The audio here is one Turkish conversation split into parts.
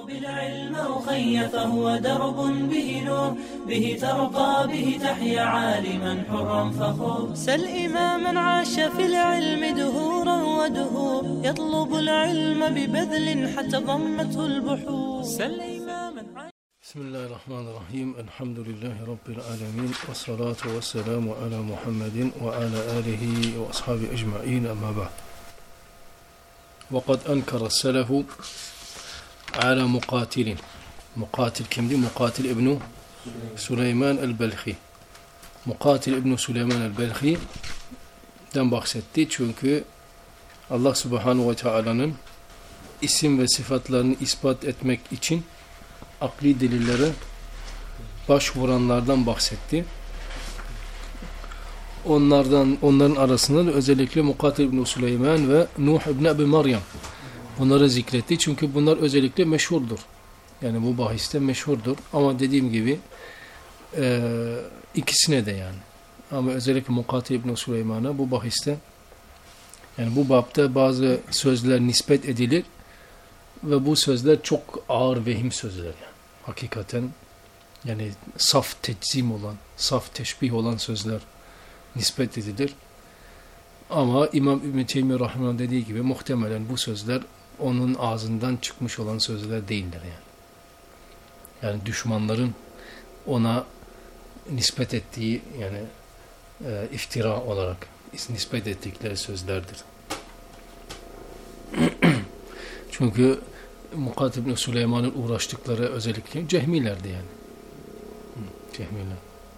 بالعلم أخي فهو درب به نور به ترقى به تحيا عالما حرا فخور سل إماما عاش في العلم دهورا ودهور يطلب العلم ببذل حتى ضمته البحور سل إماما بسم الله الرحمن الرحيم الحمد لله رب العالمين والصلاة والسلام على محمد وعلى آله وأصحابه أجمعين أما بعد وقد أنكر السلف على مقاتل kimdi? Mukatil İbn Süleyman el-Belhi. Mukatil İbn Süleyman el-Belhi'den bahsetti. Çünkü Allah Subhanahu ve Taala'nın isim ve sıfatlarını ispat etmek için akli delillere başvuranlardan bahsetti. Onların arasında da özellikle Mukatil İbn Süleyman ve Nuh İbn Abi Meryem bunları zikretti. Çünkü bunlar özellikle meşhurdur. Yani bu bahiste meşhurdur. Ama dediğim gibi ikisine de yani. Ama özellikle Mukatil İbn Süleyman'a bu bahiste yani bu babda bazı sözler nispet edilir ve bu sözler çok ağır vehim sözler yani. Hakikaten yani saf teczim olan, saf teşbih olan sözler nispet edilir. Ama İmam İbn Teymiye Rahimahullah dediği gibi muhtemelen bu sözler onun ağzından çıkmış olan sözler değildir yani. Yani düşmanların ona nispet ettiği yani iftira olarak nispet ettikleri sözlerdir. Çünkü Mukatil İbn Süleyman'ın uğraştıkları özellikle Cehmilerdi yani. Cehmiler.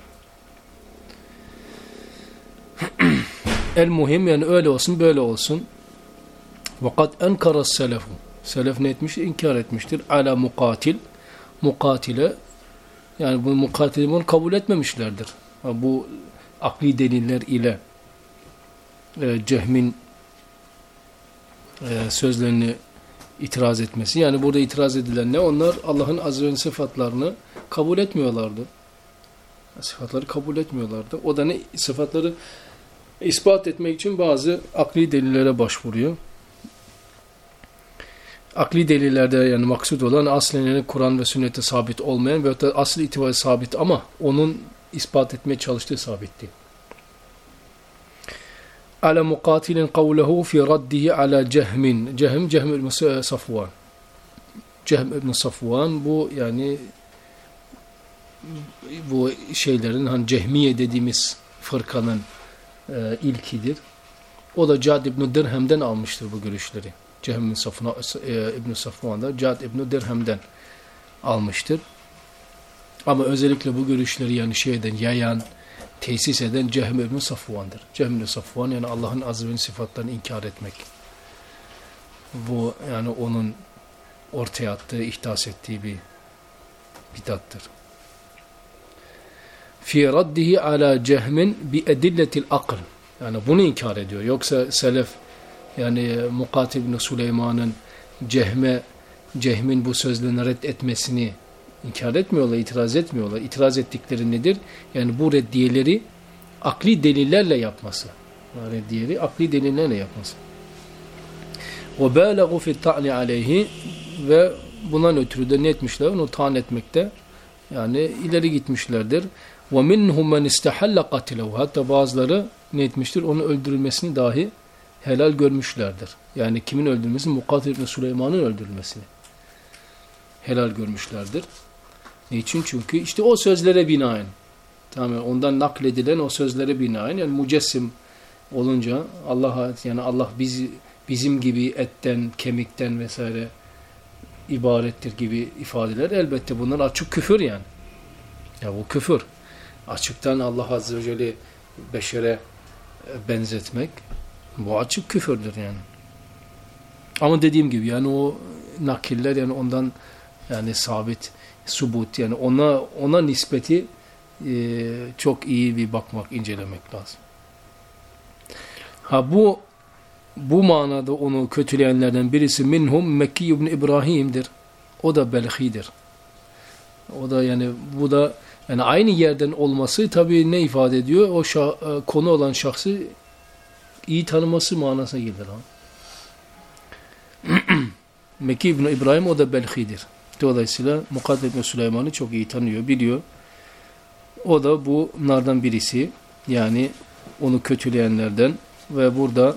El-muhim yani öyle olsun böyle olsun. وَقَدْ اَنْكَرَ السَّلَفُ Selef ne etmiştir? İnkar etmiştir. Ala mukatil. Mukatile yani bu mukatili bunu kabul etmemişlerdir. Bu akli deliller ile Cehm'in sözlerini itiraz etmesi. Yani burada itiraz edilen ne? Onlar Allah'ın azze ve sıfatlarını kabul etmiyorlardı. Sıfatları kabul etmiyorlardı. O da ne? Sıfatları ispat etmek için bazı akli delillere başvuruyor. Akli delillerde yani maksud olan aslen yani Kur'an ve sünnete sabit olmayan veyahut da asıl itibariyle sabit ama onun ispat etmeye çalıştığı sabitti. Ala mukatilin kavlehu fi raddihi ala Cehmin. Cehm ibn Safvan. Cehm ibn Safvan bu yani bu şeylerin hani Cehmiye dediğimiz fırkanın ilkidir. O da Cad ibn Dirhem'den almıştır bu görüşleri. Cehm ibn Safvan da Cad ibn Dirhem'den almıştır. Ama özellikle bu görüşleri yani şeyden yayan, tesis eden Cehm ibn Safvan'dır. Cehm ibn Safvan yani Allah'ın azze ve sıfatlarını inkar etmek. Bu yani onun ortaya attığı, ihdas ettiği bir bidattır. Fi raddihi ala Cehmin bi edilletil akl. Yani bunu inkar ediyor. Yoksa selef yani Mukatil İbn Süleyman'ın Cehm'in bu sözlerini reddetmesini inkar etmiyorlar, itiraz etmiyorlar. İtiraz ettikleri nedir? Yani bu reddiyeleri akli delillerle yapması. Reddiyeleri akli delillerle yapması. وَبَالَغُ فِي التَّعْنِ عَلَيْهِ ve bundan ötürü de ne etmişler? Onu taan etmekte yani ileri gitmişlerdir. وَمِنْهُمْ مَنْ اِسْتَحَلَّ قَتِلَهُ Hatta bazıları ne etmiştir? Onun öldürülmesini dahi helal görmüşlerdir. Yani kimin öldürülmesi? Mukatil İbn Süleyman'ın öldürülmesini helal görmüşlerdir. Niçin? Çünkü işte o sözlere binaen tamam ondan nakledilen o sözlere binaen yani mücessim olunca Allah bizim gibi etten, kemikten vesaire ibarettir gibi ifadeler elbette bunlar açık küfür yani. Ya bu küfür. Açıktan Allah Azze ve Celle beşere benzetmek bu açık küfürdür yani. Ama dediğim gibi yani o nakiller yani ondan yani sabit, subut yani ona nispeti çok iyi bir bakmak, incelemek lazım. Bu manada onu kötüleyenlerden birisi minhum Mekki ibn İbrahim'dir. O da Belhi'dir. O da yani bu da yani aynı yerden olması tabii ne ifade ediyor? O konu olan şahsı iyi tanıması manasına gelir. Mekki ibn İbrahim o da Belhi'dir. Dolayısıyla Mukaddem İbn Süleyman'ı çok iyi tanıyor, biliyor. O da bunlardan birisi. Yani onu kötüleyenlerden ve burada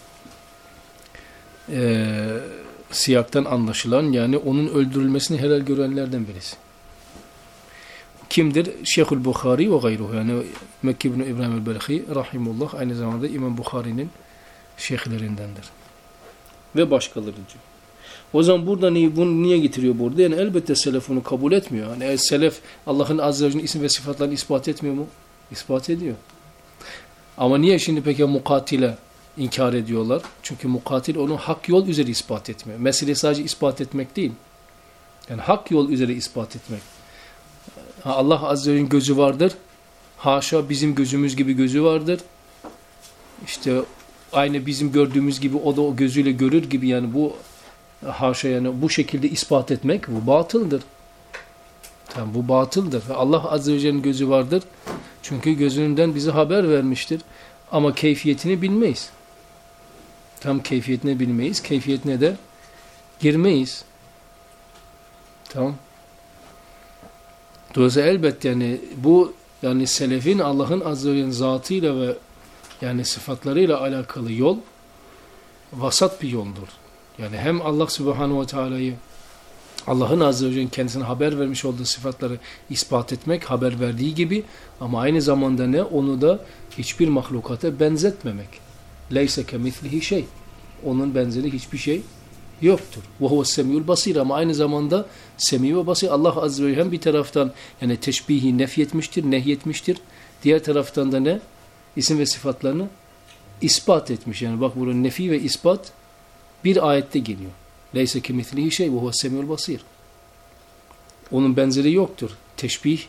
siyaktan anlaşılan, yani onun öldürülmesini helal görenlerden birisi. Kimdir? Şeyhül Bukhari ve gayruhu. Yani Mekke ibn İbrahim el-Belhi rahimullah aynı zamanda İmam Bukhari'nin şeyhlerindendir. Ve başkaları diyor. O zaman burada bunu niye getiriyor burada? Yani elbette selef onu kabul etmiyor. Yani selef Allah'ın azze ve celle'nin isim ve sıfatlarını ispat etmiyor mu? İspat ediyor. Ama niye şimdi peki mukatile inkar ediyorlar? Çünkü mukatil onu hak yol üzere ispat etmiyor. Mesele sadece ispat etmek değil. Yani hak yol üzere ispat etmek. Allah azze ve celle'nin gözü vardır. Haşa bizim gözümüz gibi gözü vardır. İşte aynı bizim gördüğümüz gibi o da o gözüyle görür gibi, yani bu haşa, yani bu şekilde ispat etmek bu batıldır. Tamam, bu batıldır. Allah azze ve celle'nin gözü vardır. Çünkü gözünden bize haber vermiştir. Ama keyfiyetini bilmeyiz. Tam keyfiyetini bilmeyiz. Keyfiyetine de girmeyiz. Tamam. Dolayısıyla elbette yani bu, yani selefin Allah'ın azze ve celle'nin zatıyla ve yani sıfatlarıyla alakalı yol vasat bir yoldur. Yani hem Allah subhanahu ve teala'yı, Allah'ın azze ve celle'nin kendisine haber vermiş olduğu sıfatları ispat etmek, haber verdiği gibi, ama aynı zamanda ne? Onu da hiçbir mahlukata benzetmemek. Leyse kemithlihi şey. Onun benzeri hiçbir şey yoktur. Ve huve's-semî'ul basîr. Ama aynı zamanda semî ve basîr. Allah azze ve celle hem bir taraftan yani teşbihi nefyetmiştir, nehyetmiştir. Diğer taraftan da ne? İsim ve sıfatlarını ispat etmiş. Yani bak, burada nefi ve ispat bir ayette geliyor. Leyse kemithlihi şey ve huve's-semî'ul basîr. Onun benzeri yoktur. Teşbih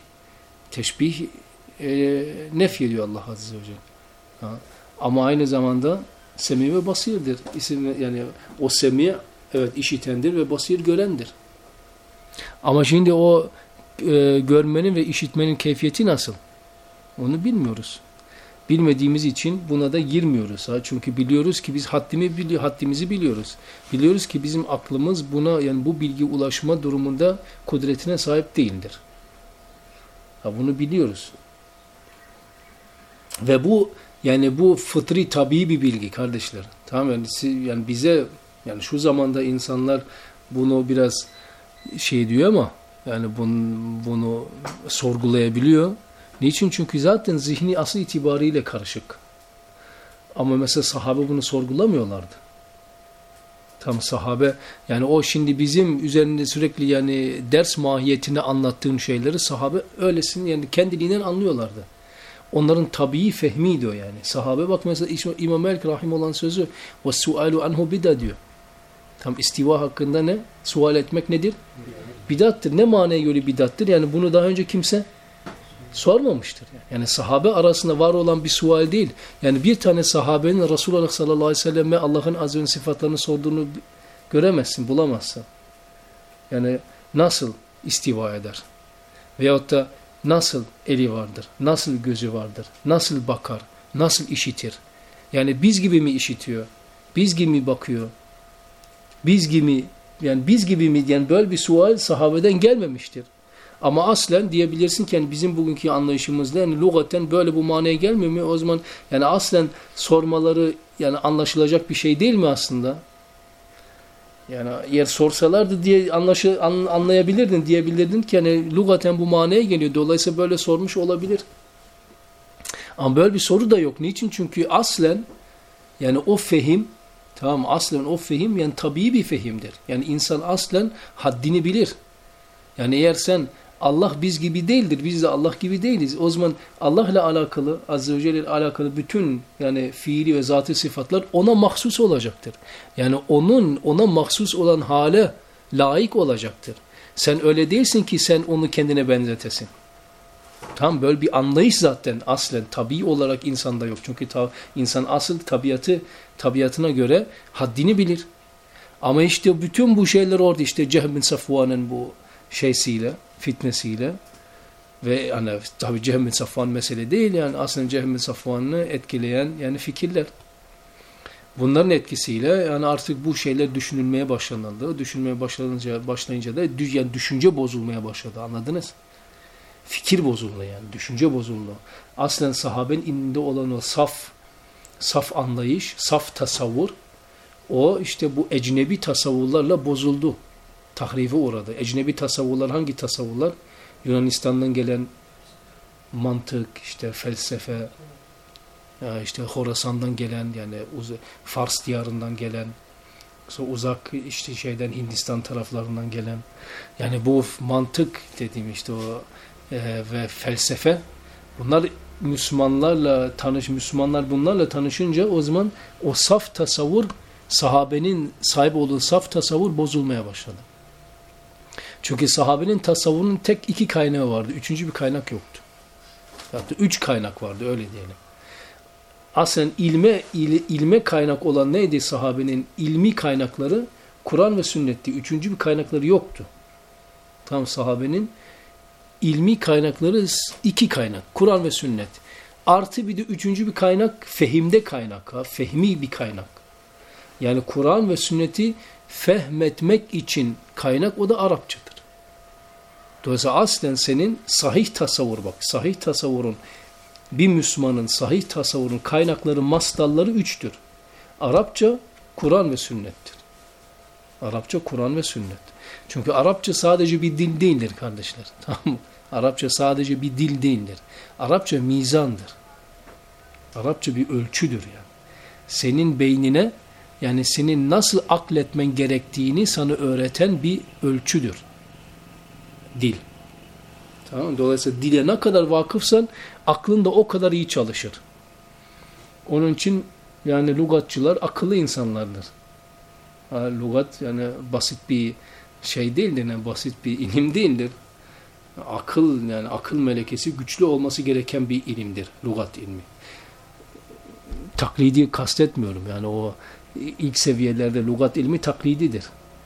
nefyediyor Allah azze ve celle. Ama aynı zamanda semî ve basirdir. Yani o semî, evet, işitendir ve basir görendir. Ama şimdi o görmenin ve işitmenin keyfiyeti nasıl? Onu bilmiyoruz. Bilmediğimiz için buna da girmiyoruz. Çünkü biliyoruz ki biz haddimizi biliyoruz. Biliyoruz ki bizim aklımız buna, yani bu bilgi ulaşma durumunda kudretine sahip değildir. Bunu biliyoruz. Ve bu, yani bu fıtri, tabii bir bilgi kardeşler. Tamam, yani bize, yani şu zamanda insanlar bunu biraz şey diyor ama yani bunu sorgulayabiliyor. Niçin? Çünkü zaten zihni asıl itibariyle karışık. Ama mesela sahabe bunu sorgulamıyorlardı. Tam sahabe, yani o şimdi bizim üzerinde sürekli yani ders mahiyetini anlattığın şeyleri sahabe öylesin, yani kendiliğinden anlıyorlardı. Onların tabii fehmiydi o yani. Sahabe bak mesela İmam Malik rahim olan sözü وَالسُّؤَالُ عَنْهُ بِدَ diyor. Tam istiva hakkında ne? Sual etmek nedir? Bidattır. Ne manaya göre bidattır? Yani bunu daha önce kimse sormamıştır. Yani sahabe arasında var olan bir sual değil. Yani bir tane sahabenin Resulullah sallallahu aleyhi ve selleme Allah'ın azze ve sıfatlarını sorduğunu göremezsin, bulamazsın. Yani nasıl istiva eder? Veyahut da nasıl eli vardır? Nasıl gözü vardır? Nasıl bakar? Nasıl işitir? Yani biz gibi mi işitiyor? Biz gibi mi bakıyor? Biz gibi mi? Yani böyle bir sual sahabeden gelmemiştir. Ama aslen diyebilirsin ki yani bizim bugünkü anlayışımızda yani lügaten böyle bu manaya gelmiyor mu? O zaman yani aslen sormaları yani anlaşılacak bir şey değil mi aslında? Yani eğer sorsalardı diye anlayabilirdin, diyebilirdin ki yani lügaten bu manaya geliyor. Dolayısıyla böyle sormuş olabilir. Ama böyle bir soru da yok. Niçin? Çünkü aslen yani o fehim, tamam, aslen o fehim yani tabii bir fehimdir. Yani insan aslen haddini bilir. Yani eğer sen Allah biz gibi değildir, biz de Allah gibi değiliz. O zaman Allah'la alakalı, azze ve celle ile alakalı bütün yani fiili ve zatî sıfatlar ona mahsus olacaktır. Yani ona mahsus olan hale layık olacaktır. Sen öyle değilsin ki sen onu kendine benzetesin. Tam böyle bir anlayış zaten aslen tabii olarak insanda yok. Çünkü insan asıl tabiatına göre haddini bilir. Ama işte bütün bu şeyler orada işte Cehm bin Safvan'ın bu şeysiyle, fitnesiyle ve yani tabii Cehm bin Safvan mesele değil yani aslında Cehm bin Safvan'ı etkileyen yani fikirler. Bunların etkisiyle yani artık bu şeyler düşünülmeye başlanıldı. Düşünmeye başlayınca da yani düşünce bozulmaya başladı. Anladınız? Fikir bozuldu yani. Düşünce bozuldu. Aslen sahabenin ininde olan o saf anlayış, saf tasavvur, o işte bu ecnebi tasavvurlarla bozuldu. Tahrife uğradı. Ecnebi tasavvurlar hangi tasavvurlar? Yunanistan'dan gelen mantık, işte felsefe, işte Horasan'dan gelen, yani Fars diyarından gelen, uzak işte Hindistan taraflarından gelen, yani bu mantık dediğim işte o ve felsefe, bunlar Müslümanlar bunlarla tanışınca o zaman o saf tasavvur, sahabenin sahip olduğu saf tasavvur bozulmaya başladı. Çünkü sahabenin tasavvurunun tek 2 kaynağı vardı. 3. bir kaynak yoktu. Hatta 3 kaynak vardı, öyle diyelim. Aslen ilme kaynak olan neydi sahabenin? İlmi kaynakları Kur'an ve sünnetti. 3. bir kaynakları yoktu. Tam sahabenin ilmi kaynakları 2 kaynak. Kur'an ve sünnet. Artı bir de 3. bir kaynak fehimde kaynak. Fehmi bir kaynak. Yani Kur'an ve sünneti fehmetmek için kaynak, o da Arapçadır. Dolayısıyla aslen senin sahih tasavvur, bak sahih tasavvurun, bir Müslümanın sahih tasavvurun kaynakları, mastalları 3'tür. Arapça, Kur'an ve sünnettir. Arapça, Kur'an ve sünnet. Çünkü Arapça sadece bir dil değildir kardeşler. Tamam mı? Arapça sadece bir dil değildir. Arapça mizandır. Arapça bir ölçüdür yani. Senin beynine, yani senin nasıl akletmen gerektiğini sana öğreten bir ölçüdür. Dil. Tamam mı? Dolayısıyla dile ne kadar vakıfsan aklın da o kadar iyi çalışır. Onun için yani lügatçılar akıllı insanlardır. Lügat yani basit bir şey değildir, yani basit bir ilim değildir. Akıl, yani akıl melekesi güçlü olması gereken bir ilimdir lügat ilmi. Taklidi kastetmiyorum, yani o ilk seviyelerde lügat ilmi taklididir.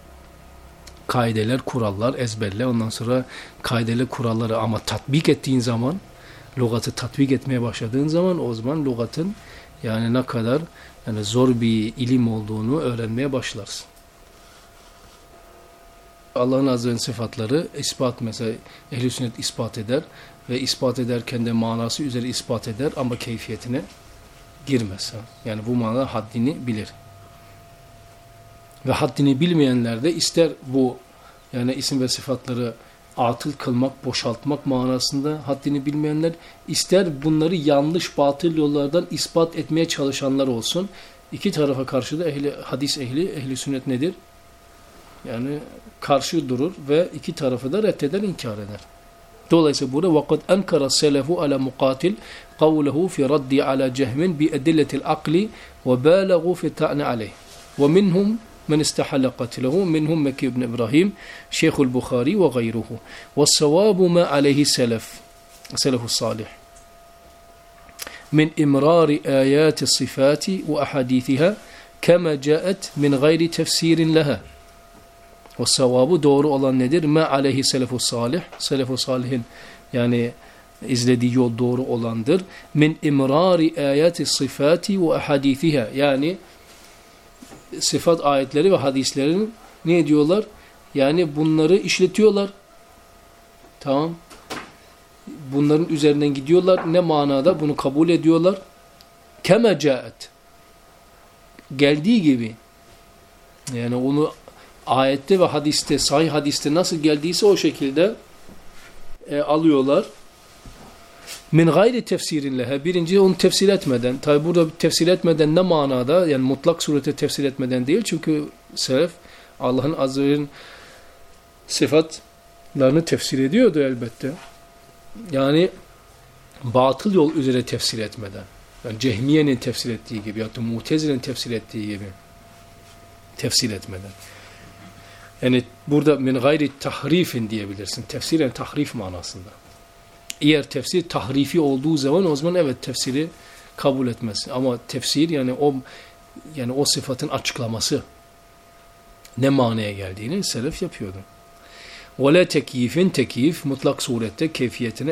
Kaideler, kurallar ezberle, ondan sonra kaideler, kuralları ama tatbik ettiğin zaman, lügatı tatbik etmeye başladığın zaman, o zaman lügatın yani ne kadar yani zor bir ilim olduğunu öğrenmeye başlarsın. Allah'ın azze ve sıfatları ispat, mesela ehl-i sünnet ispat eder ve ispat ederken de manası üzere ispat eder ama keyfiyetine girmez. Yani bu manada haddini bilir. Ve haddini bilmeyenler de ister bu yani isim ve sıfatları atıl kılmak, boşaltmak manasında haddini bilmeyenler, ister bunları yanlış, batıl yollardan ispat etmeye çalışanlar olsun. İki tarafa karşı da hadis ehli sünnet nedir? Yani karşı durur ve iki tarafı da reddeder, inkar eder. Dolayısıyla burada وَقَدْ أَنْكَرَ السَّلَفُ عَلَى مُقَاتِلْ قَوْلَهُ فِي رَدِّ عَلَى جَهْمٍ بِأَدِلَّةِ الْعَقْلِ وَبَالَغُوا فِي التَّعْنِ عَلَيْهِ وَمِنْهُمْ مَنْ اسْتَحَلَّ قَتْلَهُ مِنْهُمْ مَكِّي بْنِ إبراهيم شيخ البخاري وغيره والصواب ما عليه سلف الصالح من إمرار آيات الصفات وأحاديثها كما جاءت من غير تفسير لها. O sevabı doğru olan nedir? Ma aleyhi selefus salih. Selefus salihin yani izlediği yol doğru olandır. Min imrari ayati sıfati ve ahadithiha. Yani sıfat ayetleri ve hadislerin ne diyorlar? Yani bunları işletiyorlar. Tamam. Bunların üzerinden gidiyorlar. Ne manada? Bunu kabul ediyorlar. Kema caet. Geldiği gibi. Yani onu ayette ve hadiste, sahih hadiste nasıl geldiyse o şekilde alıyorlar. Min gayri tefsirin lehe. Birinci onu tefsir etmeden. Tabi burada tefsir etmeden ne manada? Yani mutlak surete tefsir etmeden değil. Çünkü selef Allah'ın azze ve celle'nin sıfatlarını tefsir ediyordu elbette. Yani batıl yol üzere tefsir etmeden. Yani Cehmiye'nin tefsir ettiği gibi ya da Mutezile'nin tefsir ettiği gibi tefsir etmeden. Yani burada min gayri tahrifin diyebilirsin. Tefsiren tahrif manasında. Eğer tefsir tahrifi olduğu zaman o zaman evet tefsiri kabul etmez. Ama tefsir yani o sıfatın açıklaması ne manaya geldiğini selef yapıyordu. Ve la tekyifin tekyif mutlak surette keyfiyetine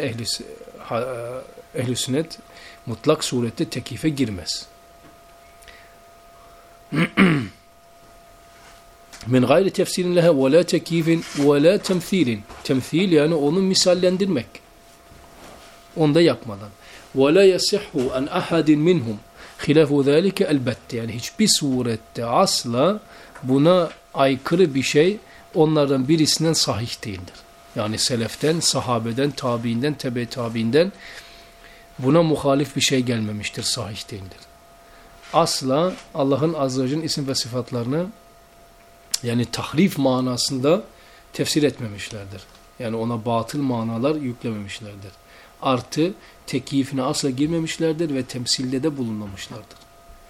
ehli sünnet mutlak surette tekyife girmez. min gayri tefsirin leha ve la tekifin ve la temthilin. Temthil yani onu misallendirmek. Onu da yapmadan. Ve la yasihhu an ahadin minhum hilafu zalike elbette. Yani hiçbir surette asla buna aykırı bir şey onlardan birisinden sahih değildir. Yani seleften, sahabeden, tabiinden, tebe tabiinden buna muhalif bir şey gelmemiştir, sahih değildir. Asla Allah'ın azze ve celle'nin isim ve sıfatlarını yani tahrif manasında tefsir etmemişlerdir. Yani ona batıl manalar yüklememişlerdir. Artı tekyifine asla girmemişlerdir ve temsilde de bulunmamışlardır.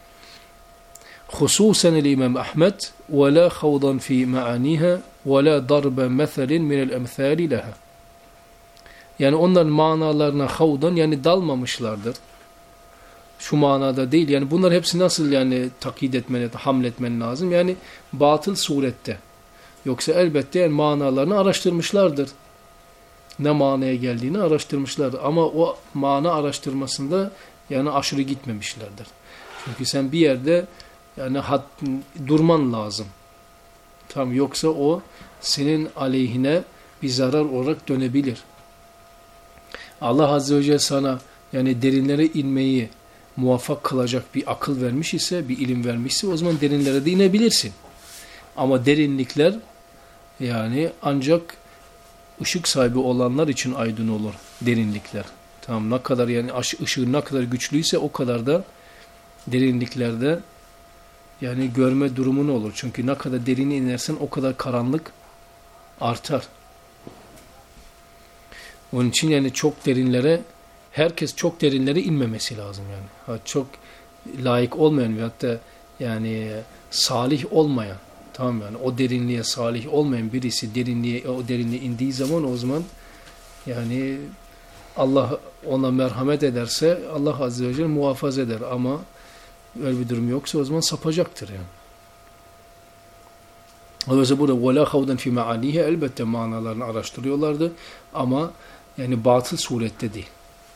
Hususen İmam Ahmed ve la havdan fi maaniha ve la darbe meselin minel emthali leha. Yani onların manalarına havdan yani dalmamışlardır. Şu manada değil. Yani bunlar hepsi nasıl yani takyit etmen, hamletmen lazım. Yani batıl surette. Yoksa elbette yani manalarını araştırmışlardır. Ne manaya geldiğini araştırmışlardır. Ama o mana araştırmasında yani aşırı gitmemişlerdir. Çünkü sen bir yerde yani durman lazım. Tamam, yoksa o senin aleyhine bir zarar olarak dönebilir. Allah Azze ve Celle sana yani derinlere inmeyi muvaffak kılacak bir akıl vermiş ise, bir ilim vermişse o zaman derinlere de inebilirsin. Ama derinlikler yani ancak ışık sahibi olanlar için aydın olur derinlikler. Tamam, ne kadar yani ışığı ne kadar güçlüyse o kadar da derinliklerde yani görme durumun olur. Çünkü ne kadar derine inersen o kadar karanlık artar. Onun için yani çok derinlere, herkes çok derinlere inmemesi lazım yani. Çok layık olmayan ve hatta yani salih olmayan, tamam yani o derinliğe salih olmayan birisi o derinliğe indiği zaman o zaman yani Allah ona merhamet ederse Allah Azze ve Celle muhafaza eder ama öyle bir durum yoksa o zaman sapacaktır yani. Oysa burada وَلَا خَوْدًا فِي مَعَانِيهِ elbette manalarını araştırıyorlardı ama yani batıl surette değil.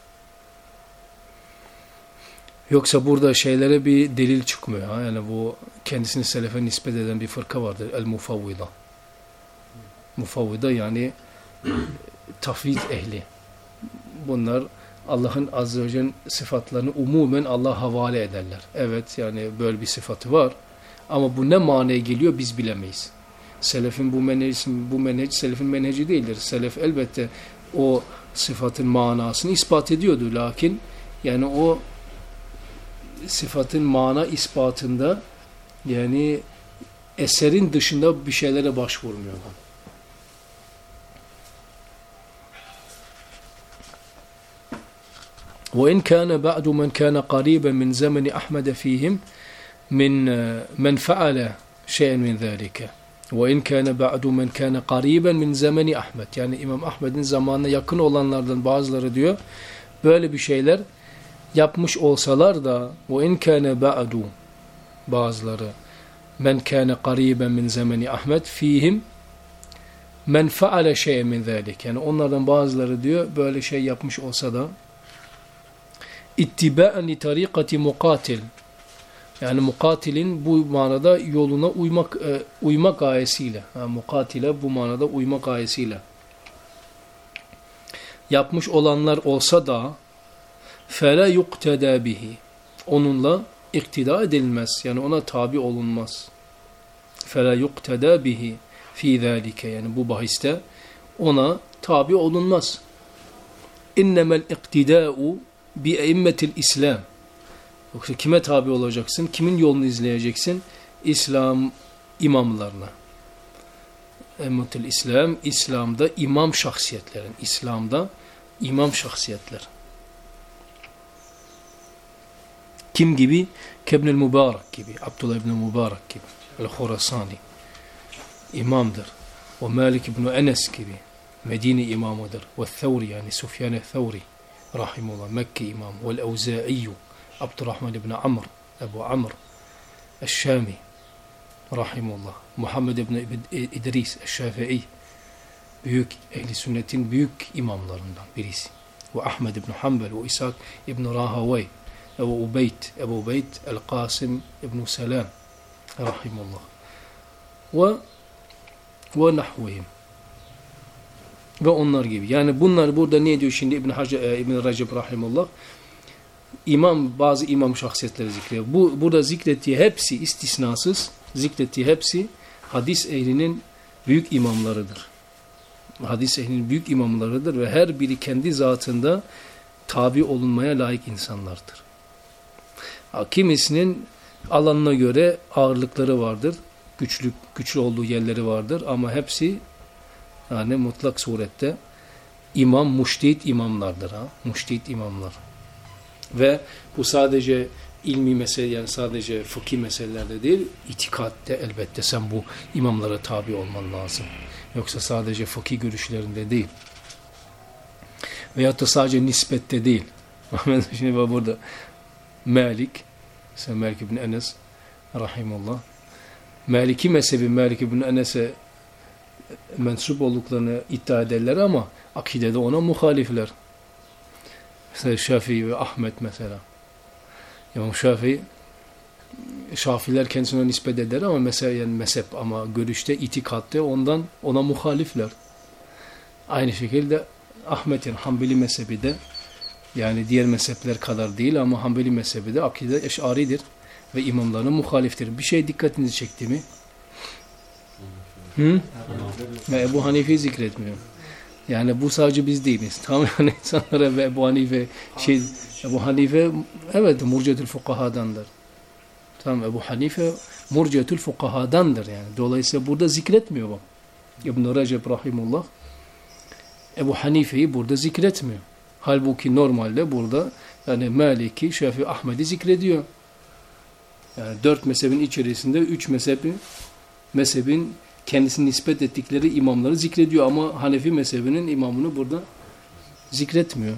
Yoksa burada şeylere bir delil çıkmıyor. Ha? Yani bu kendisini selefe nispet eden bir fırka vardır. El-Mufavvida. Mufavvida yani tafvid ehli. Bunlar Allah'ın Azze ve Celle'nin sıfatlarını umumen Allah'a havale ederler. Evet yani böyle bir sıfatı var. Ama bu ne manaya geliyor biz bilemeyiz. Selefin bu menhec selefin menheci değildir. Selef elbette o sıfatın manasını ispat ediyordu. Lakin yani o sıfatın mana ispatında yani eserin dışında bir şeylere başvurmuyorlar. وإن كان بعد من كان قريبا من زمن أحمد فيهم من فعل شيئا من ذلك وإن كان بعد من كان قريبا من زمن أحمد yani İmam Ahmed'in zamanına yakın olanlardan bazıları diyor böyle bir şeyler yapmış olsalar da وإن كان بعد bazıları men كان قريبا من زمن أحمد فيهم men فعل شيئا من ذلك yani onlardan bazıları diyor böyle şey yapmış olsa da İttiba'en li tarikati mukatil. Yani mukatilin bu manada yoluna uymak gayesiyle. Mukatile bu manada uymak gayesiyle. Yapmış olanlar olsa da فَلَا يُقْتَدَى بِهِ onunla iktida edilmez. Yani ona tabi olunmaz. فَلَا يُقْتَدَى بِهِ فِي ذَٰلِكَ yani bu bahiste ona tabi olunmaz. اِنَّمَا الْاِقْتِدَاءُ bi'immetil İslam. Yoksa kime tabi olacaksın? Kimin yolunu izleyeceksin? İslam imamlarına. İmmetil İslam, İslam'da imam şahsiyetlerin. İslam'da imam şahsiyetler. Kim gibi? Kebnül Mübarek gibi. Abdullah ibn Mübarek gibi. El-Khurasani. İmamdır. Ve Malik ibn Enes gibi. Medine imamıdır. Ve Thawri yani Sufyan el-Thawri. Rahimullah Mekke imam vel-Evzâ'i Abdurrahman ibn Amr Ebu Amr el-Şami Rahimullah Muhammed ibn İdris el-Şafii büyük ehli sünnetin büyük imamlarından birisi ve Ahmed ibn Hanbel ve İshak ibn Rahawey Ebu Ubeyd el-Qasim ibn Selam rahimullah ve nahvihim ve onlar gibi. Yani bunlar burada ne diyor şimdi İbn Recep rahimullah? Bazı imam şahsiyetleri zikrediyor. Burada zikrettiği hepsi istisnasız, zikrettiği hepsi hadis ehlinin büyük imamlarıdır. Hadis ehlinin büyük imamlarıdır ve her biri kendi zatında tabi olunmaya layık insanlardır. Kimisinin alanına göre ağırlıkları vardır, güçlü olduğu yerleri vardır ama hepsi yani mutlak surette muştehit imamlardır. Muştehit imamlar. Ve bu sadece ilmi mesele, yani sadece fıkhi meselelerde değil, itikatte elbette sen bu imamlara tabi olman lazım. Yoksa sadece fıkhi görüşlerinde değil. Veyahut da sadece nispette değil. Şimdi burada Malik ibn Enes rahimullah. Maliki mezhebi Malik ibn Enes'e mensup olduklarını iddia ederler ama akidede ona muhalifler. Mesela Şafii ve Ahmet mesela. İmam Şafiler kendisine nispet eder ama mesela yani mezhep ama görüşte, itikatte ona muhalifler. Aynı şekilde Ahmet'in Hanbeli mezhebi de yani diğer mezhepler kadar değil ama Hanbeli mezhebi de akide eş'aridir ve imamlarına muhaliftir. Bir şey dikkatinizi çekti mi? Ebu Hanife'yi zikretmiyor. Yani bu sadece biz değiliz. Tamamen insanlara ve Ebu Hanife evet murcietül fukahadandır. Tamam, Ebu Hanife murcietül fukahadandır yani. Dolayısıyla burada zikretmiyor bak. İbn Recep rahimullah Ebu Hanife'yi burada zikretmiyor. Halbuki normalde burada yani Maliki, Şafii, Ahmet'i zikrediyor. Yani 4 mezhebin içerisinde 3 mezhebin kendisini nispet ettikleri imamları zikrediyor ama Hanefi mezhebinin imamını burada zikretmiyor.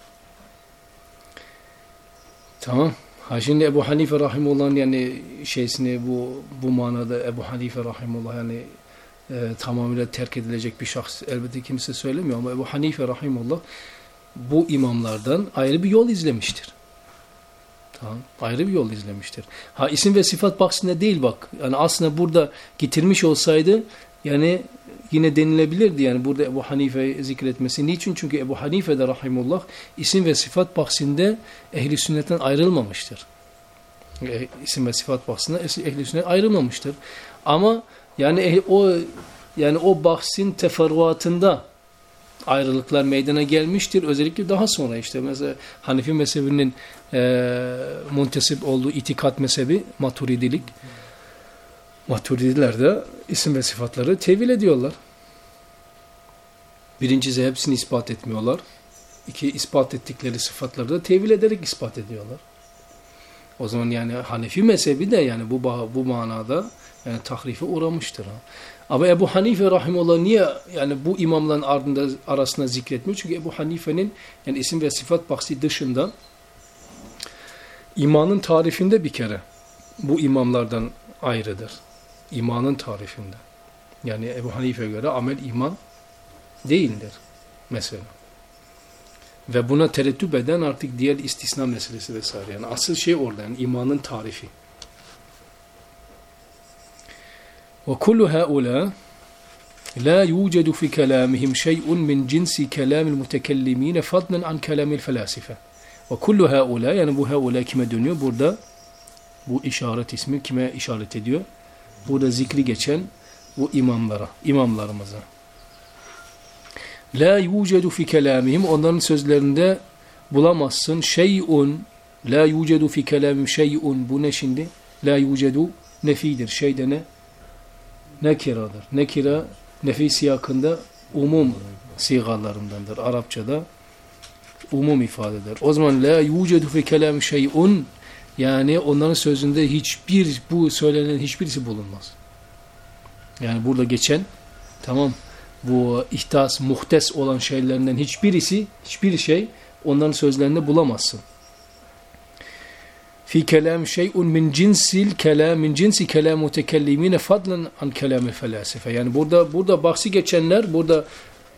Tamam. Şimdi Ebu Hanife rahimullah'ın yani bu manada Ebu Hanife rahimullah yani tamamıyla terk edilecek bir şahs elbette kimse söylemiyor ama Ebu Hanife rahimullah bu imamlardan ayrı bir yol izlemiştir. Tamam. Ayrı bir yol izlemiştir. İsim ve sıfat bahsinde değil bak. Yani aslında burada getirmiş olsaydı yani yine denilebilirdi yani burada Ebu Hanife'yi zikretmesi. Niçin? Çünkü Ebu Hanife de rahimullah isim ve sıfat bahsinde ehli sünnetten ayrılmamıştır. İsim ve sıfat bahsinde ehli sünnet ayrılmamıştır. Ama yani o bahsin teferruatında ayrılıklar meydana gelmiştir. Özellikle daha sonra işte mesela Hanefi mezhebinin muntesip olduğu itikat mezhebi Maturidilik. Maturidiler de isim ve sıfatları tevil ediyorlar. Birincisi hepsini ispat etmiyorlar. İki, ispat ettikleri sıfatları da tevil ederek ispat ediyorlar. O zaman yani Hanefi mezhebi de yani bu manada yani tahrife uğramıştır. Ama Ebu Hanife rahimullah niye yani bu imamların arasında zikretmiyor? Çünkü Ebu Hanife'nin yani isim ve sıfat bahsi dışında imanın tarifinde bir kere bu imamlardan ayrıdır. İmanın tarifinde. Yani Ebu Hanife'ye göre amel iman değildir mesela. Ve buna tereddüt eden artık diğer istisna meselesi vesaire. Yani asıl şey orada yani imanın tarifi. وكل هؤلاء لا يوجد في كلامهم شيء من جنس كلام المتكلمين فضلا عن كلام الفلاسفة. وكل هؤلاء yani bu haula kime dönüyor? Burada bu işaret ismi kime işaret ediyor? Burada zikri geçen bu imamlarımıza. La yucedu fi kelamihim onların sözlerinde bulamazsın şey'un la yucedu fi kelamihim şey'un bu ne şimdi? La yucedu nefidir. Şeyde ne? Nekiradır. Nekira nefi siyakında umum sigalarındandır. Arapçada umum ifade eder. O zaman la yucedu fi kelam şey'un yani onların sözünde bu söylenen hiçbirisi bulunmaz. Yani burada geçen tamam bu muhtes olan şeylerinden hiçbir şey onların sözlerinde bulamazsın. Fi kelam şey'un min cinsi kelam mutekellimine fadlan an kelamil felasife. Yani burada bahsi geçenler, burada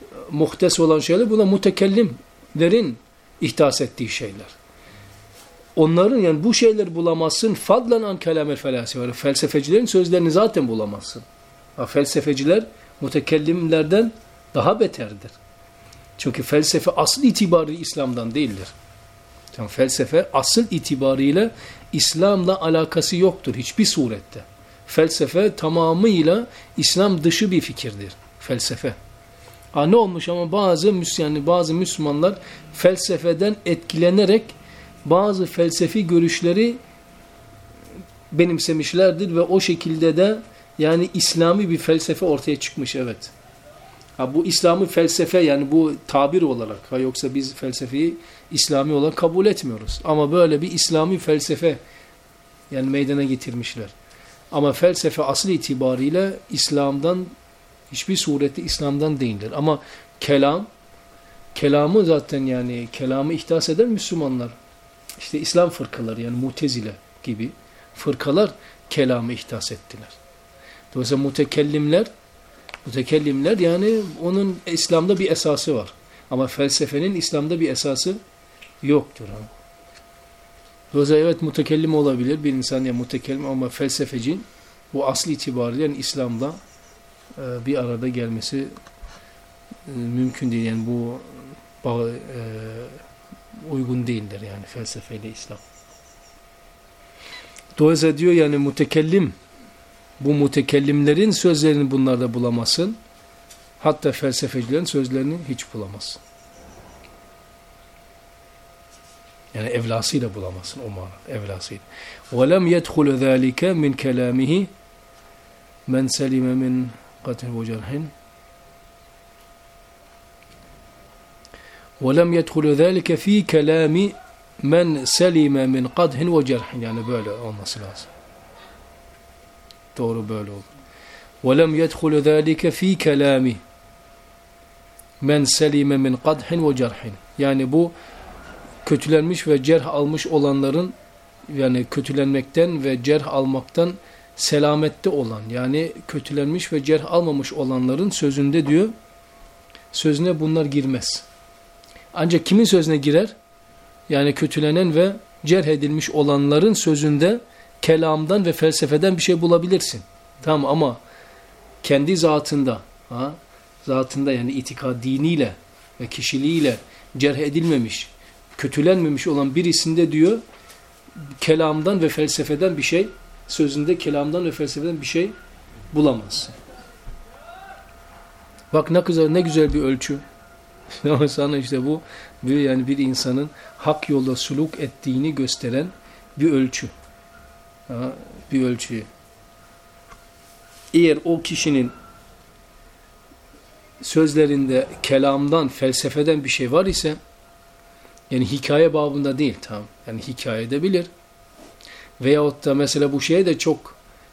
muhtes olan şeyler, burada mutekellimlerin ihdas ettiği şeyler. onların yani bu şeyler bulamazsın. Fadlan an kelamel felasife. Felsefecilerin sözlerini zaten bulamazsın. Felsefeciler mütekellimlerden daha beterdir. Çünkü felsefe asıl itibariyle İslam'dan değildir. Yani felsefe asıl itibariyle İslam'la alakası yoktur hiçbir surette. Felsefe tamamıyla İslam dışı bir fikirdir. Felsefe. Ne olmuş ama bazı Müslümanlar felsefeden etkilenerek bazı felsefi görüşleri benimsemişlerdir ve o şekilde de yani İslami bir felsefe ortaya çıkmış, evet. Bu İslami felsefe yani bu tabir olarak, yoksa biz felsefeyi İslami olarak kabul etmiyoruz. Ama böyle bir İslami felsefe yani meydana getirmişler. Ama felsefe asıl itibariyle İslam'dan hiçbir surette İslam'dan değildir. Ama kelamı zaten yani kelamı ihdas eden Müslümanlar, işte İslam fırkaları yani Mutezile gibi fırkalar kelamı ihdas ettiler. Dolayısıyla mütekellimler yani onun İslam'da bir esası var. Ama felsefenin İslam'da bir esası yoktur. Dolayısıyla evet mütekellim olabilir bir insan ya mütekellim ama felsefeci bu asli itibariyle yani İslam'da bir arada gelmesi mümkün değil. Yani bu uygun değildir yani felsefeyle İslam. Dolayısıyla diyor yani bu mütekellimlerin sözlerini bunlarda bulamazsın. Hatta felsefecilerin sözlerini hiç bulamazsın. Yani evlasıyla bulamazsın o manada. Evlasıyla. وَلَمْ يَدْخُلُ ذَٰلِكَ مِنْ كَلَامِهِ مَنْ سَلِمَ مِنْ قَتْلٍ وَجَرْحٍ وَلَمْ يَدْخُلُ ذَٰلِكَ ف۪ي كَلَامِ مَنْ سَلِمَ مِنْ قَدْهٍ وَجَرْحٍ yani böyle olması lazım. Doğru böyle olur. وَلَمْ يَدْخُلُ ذَٰلِكَ ف۪ي كَلَامِ مَنْ سَلِمَ مِنْ قَدْهٍ وَجَرْحٍ yani bu kötülenmiş ve cerh almış olanların yani kötülenmekten ve cerh almaktan selamette olan yani kötülenmiş ve cerh almamış olanların sözünde diyor sözüne bunlar girmez. Ancak kimin sözüne girer? Yani kötülenen ve cerh edilmiş olanların sözünde kelamdan ve felsefeden bir şey bulabilirsin. Tamam ama kendi zatında yani itikad diniyle ve kişiliğiyle cerh edilmemiş, kötülenmemiş olan birisinde diyor kelamdan ve felsefeden bir şey, sözünde kelamdan ve felsefeden bir şey bulamazsın. Bak ne güzel bir ölçü. Ama sana işte bu yani bir insanın hak yolda suluk ettiğini gösteren bir ölçü. Bir ölçü. Eğer o kişinin sözlerinde kelamdan, felsefeden bir şey var ise yani hikaye babında değil tamam. Yani hikaye edebilir. Veyahut da mesela bu şeye de çok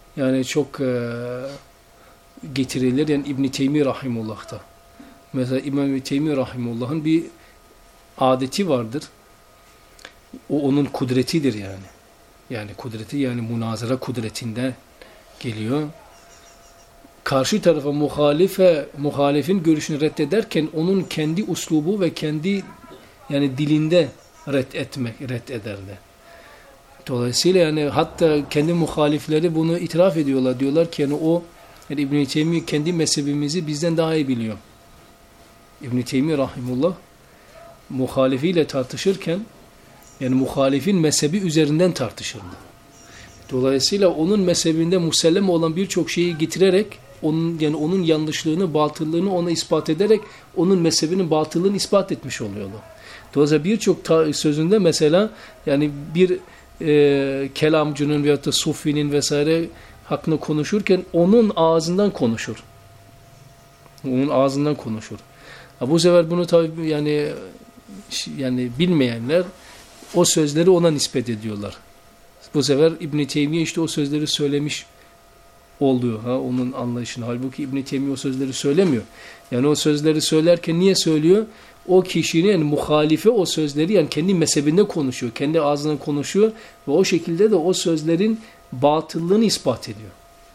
getirilir. Yani İbn-i Teymi Rahimullah'ta. Mesela İmam-ı Teymi Rahimullah'ın bir adeti vardır. O onun kudretidir yani. Yani kudreti yani münazara kudretinde geliyor. Karşı tarafa muhalifin görüşünü reddederken onun kendi uslubu ve kendi yani dilinde reddederdi. Dolayısıyla yani hatta kendi muhalifleri bunu itiraf ediyorlar. Diyorlar ki yani yani İbn-i Teymi kendi mezhebimizi bizden daha iyi biliyor. İbn-i Teymi Rahimullah muhalifiyle tartışırken yani muhalifin mezhebi üzerinden tartışırdı. Dolayısıyla onun mezhebinde musellem olan birçok şeyi getirerek onun yanlışlığını, batıllığını ona ispat ederek onun mezhebinin batıllığını ispat etmiş oluyordu. Dolayısıyla birçok sözünde mesela yani bir kelamcının veyahut da sufinin vesaire hakkında konuşurken onun ağzından konuşur. Onun ağzından konuşur. Bu sefer bunu tabii yani bilmeyenler o sözleri ona nispet ediyorlar. Bu sefer İbn-i Teymiye işte o sözleri söylemiş oluyor onun anlayışını. Halbuki İbn-i Teymiye o sözleri söylemiyor. Yani o sözleri söylerken niye söylüyor? O kişinin yani muhalife o sözleri yani kendi mezhebinde konuşuyor. Kendi ağzından konuşuyor ve o şekilde de o sözlerin batıllığını ispat ediyor.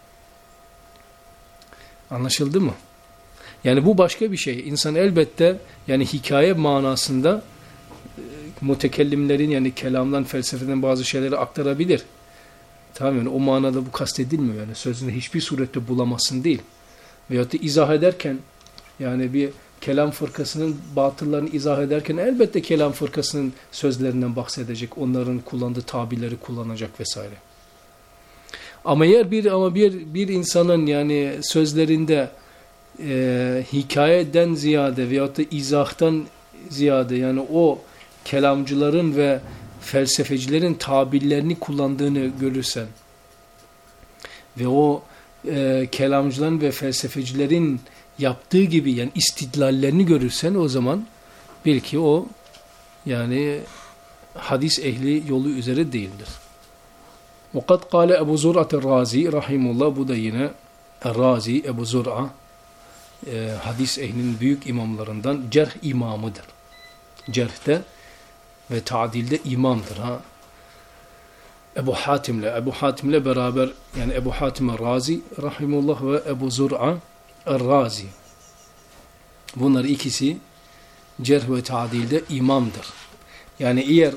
Anlaşıldı mı? Yani bu başka bir şey. İnsan elbette yani hikaye manasında mutekellimlerin yani kelamdan, felsefeden bazı şeyleri aktarabilir. Tamam yani o manada bu kastedilmiyor yani sözünü hiçbir surette bulamazsın değil. Veyahut da izah ederken yani bir kelam fırkasının batıllarını izah ederken elbette kelam fırkasının sözlerinden bahsedecek, onların kullandığı tabirleri kullanacak vesaire. Ama eğer bir insanın yani sözlerinde hikayeden ziyade veyahut da izahtan ziyade yani o kelamcıların ve felsefecilerin tabirlerini kullandığını görürsen ve o kelamcıların ve felsefecilerin yaptığı gibi yani istidlallerini görürsen o zaman bil ki o yani hadis ehli yolu üzere değildir. وَقَدْ قَالَ Ebu Zur'at Razi rahimullah, bu da yine Razi, Ebu Zur'a hadis ehlinin büyük imamlarından, cerh imamıdır. Cerhte ve ta'dilde imamdır. Ebu Hatim'le beraber yani Ebu Hatim Razi rahimullah ve Ebu Zur'a Razi. Bunlar ikisi cerh ve ta'dilde imamdır. Yani eğer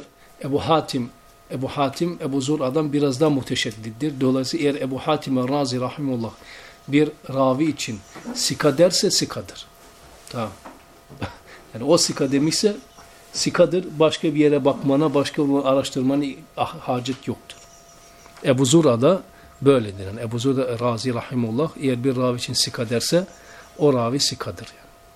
Ebu Zur'a'dan biraz daha muteşeddittir. Dolayısıyla eğer Ebu Hatim Razi rahimullah bir ravi için sika derse sikadır. Tamam. Yani o sika demişse sikadır. Başka bir yere bakmana, başka bir araştırmana hacet yoktur. Ebu Zur'a da böyledir. Yani Ebu Zur'a Razi rahimullah eğer bir ravi için sika derse o ravi sikadır.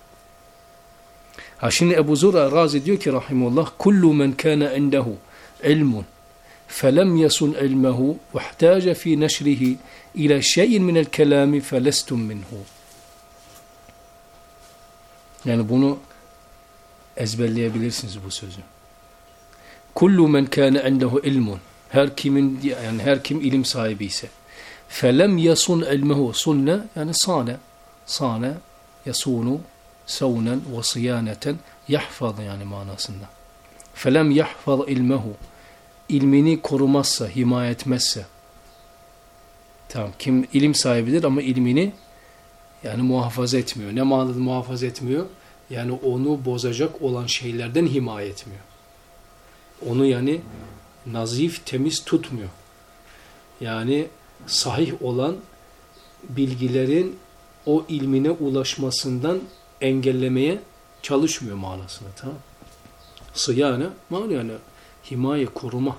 Şimdi Ebu Zur'a Razi diyor ki rahimullah kullu men kana indehu ilmun فَلَمْ يَسُنْ عِلْمَهُ وَاحْتَاجَ ف۪ي نَشْرِهِ اِلَى شَيْءٍ مِنَ الْكَلَامِ فَلَسْتُمْ مِنْهُ. Yani bunu ezberleyebilirsiniz bu sözü. Kullu men kana indehu ilmun. Her kim ilim sahibi ise. Felem yasun ilmehu. Sunne yani sane yasunu savnen ve sıyaneten yahfaz yani manasında. Felem yahfaz ilmehu. İlmini korumazsa, himaye etmezse. Tamam, kim ilim sahibidir ama ilmini yani muhafaza etmiyor. Ne manada muhafaza etmiyor? Yani onu bozacak olan şeylerden himaye etmiyor. Onu yani nazif, temiz tutmuyor. Yani sahih olan bilgilerin o ilmine ulaşmasından engellemeye çalışmıyor manasına. Tamam. Sıyane, yani himaye, koruma.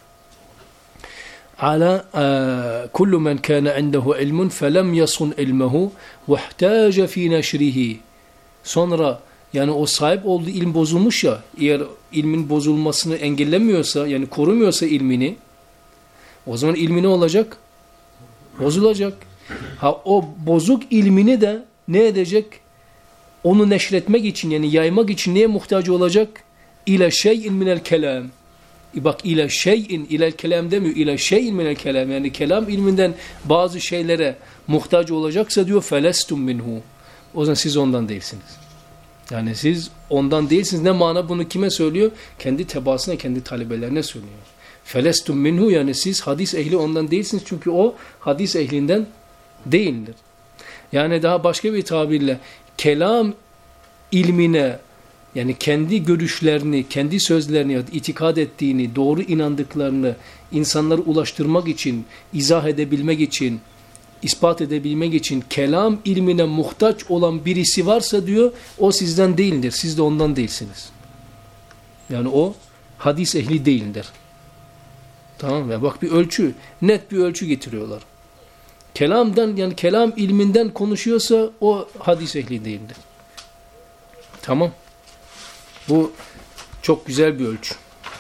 Ala kullu men kana indehu ilmun felem yasun ilmehu vahtaca fi neşrihi. Sonra yani o sahip olduğu ilim bozulmuş ya, eğer ilmin bozulmasını engellemiyorsa yani korumuyorsa ilmini, o zaman ilmi ne olacak? Bozulacak. O bozuk ilmini de ne edecek? Onu neşretmek için yani yaymak için neye muhtaç olacak? İle şeyin minel kelam. Bak ile şeyin, ilel kelam demiyor. İle şeyin minel kelam. Yani kelam ilminden bazı şeylere muhtaç olacaksa diyor felestum minhu. O zaman siz ondan değilsiniz. Yani siz ondan değilsiniz. Ne mana bunu kime söylüyor? Kendi tebaasına, kendi talebelerine söylüyor. Felestum minhu yani siz hadis ehli ondan değilsiniz. Çünkü o hadis ehlinden değildir. Yani daha başka bir tabirle kelam ilmine yani kendi görüşlerini, kendi sözlerini, itikad ettiğini, doğru inandıklarını insanlara ulaştırmak için, izah edebilmek için, ispat edebilmek için kelam ilmine muhtaç olan birisi varsa diyor, o sizden değildir. Siz de ondan değilsiniz. Yani o hadis ehli değildir. Tamam mı? Bak bir ölçü, net bir ölçü getiriyorlar. Kelamdan yani kelam ilminden konuşuyorsa o hadis ehli değildir. Tamam. Bu çok güzel bir ölçü.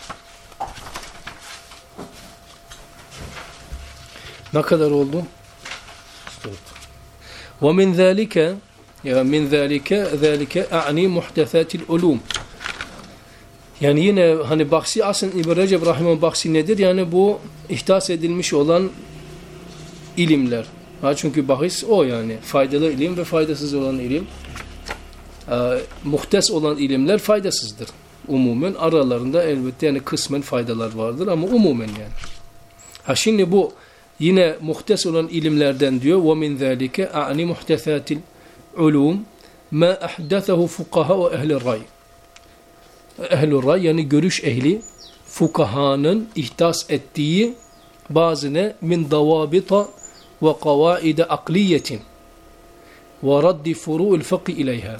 Ne kadar oldu? وَمِنْ ذَٰلِكَ مِنْ ذَٰلِكَ اَعْنِي مُحْدَثَاتِ الْعُلُومِ. Yani yine hani bahsi aslında İbn Recep Rahim'in bahsi nedir? Yani bu ihtas edilmiş olan ilimler. Çünkü bahis o yani. Faydalı ilim ve faydasız olan ilim. Muhtes olan ilimler faydasızdır. Umumen aralarında elbette yani kısmen faydalar vardır ama umumen yani. Şimdi bu yine muhtes olan ilimlerden diyor وَمِنْ ذَٰلِكَ اَعْنِ مُحْدَثَاتِ الْعُلُومِ مَا اَحْدَثَهُ فُقَهَا وَاَهْلِ الرَّيْ. ehl-i ray yani görüş ehli fukahanın ihtas ettiği bazı ne min davabita ve kavaide akliyetin ve raddi furu'ul fıkhi ileyha.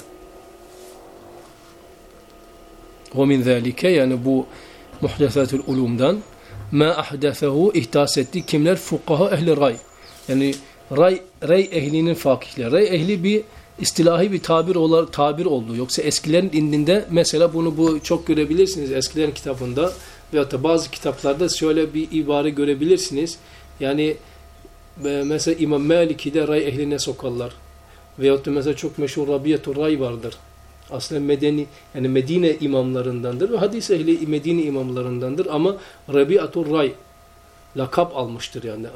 Ve min zâlike yani bu muhdesatül ulumdan ma ahdesehu ihtas etti kimler? Fukaha ehli ray. Yani ray ehlinin fakihleri. Ray ehli bir istilahi bir tabir oldu. Yoksa eskilerin indinde mesela bu çok görebilirsiniz eskilerin kitabında veyahut da bazı kitaplarda şöyle bir ibare görebilirsiniz. Yani mesela İmam Malik'i de ray ehline sokarlar. Veyahut da mesela çok meşhur Rabiatul Ray vardır. Aslında Medine imamlarındandır ve hadis ehli Medine imamlarındandır ama Rabiatul Ray lakap almıştır yani.